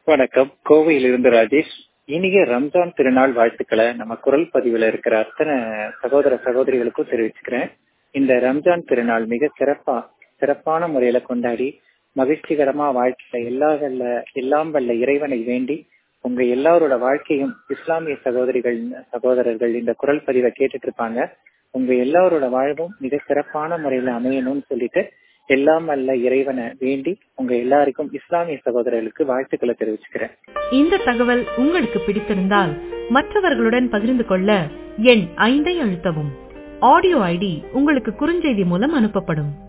வணக்கம். கோவையிலிருந்து ராஜேஷ். இனிய ரம்ஜான் திருநாள் வாழ்த்துக்களை நம்ம குரல் பதிவுல இருக்கிற அத்தனை சகோதர சகோதரிகளுக்கும் தெரிவிச்சுக்கிறேன். இந்த ரம்ஜான் திருநாள் மிக சிறப்பான முறையில கொண்டாடி மகிழ்ச்சிகரமா வாழ்க்கையில எல்லாம் வல்ல இறைவனை வேண்டி உங்க எல்லாரோட வாழ்க்கையும் இஸ்லாமிய சகோதரர்கள் இந்த குரல் பதிவை கேட்டுட்டு இருப்பாங்க. உங்க எல்லாரோட வாழ்வும் மிக சிறப்பான முறையில அமையணும்னு சொல்லிட்டு எல்லாம் வல்ல இறைவனை வேண்டி உங்க எல்லாருக்கும் இஸ்லாமிய சகோதரர்களுக்கு வாழ்த்துக்களை தெரிவிச்சுக்கிறேன். இந்த தகவல் உங்களுக்கு பிடித்திருந்தால் மற்றவர்களுடன் பகிர்ந்து கொள்ள எண் 5 அழுத்தவும். ஆடியோ ஐடி உங்களுக்கு குறுஞ்செய்தி மூலம் அனுப்பப்படும்.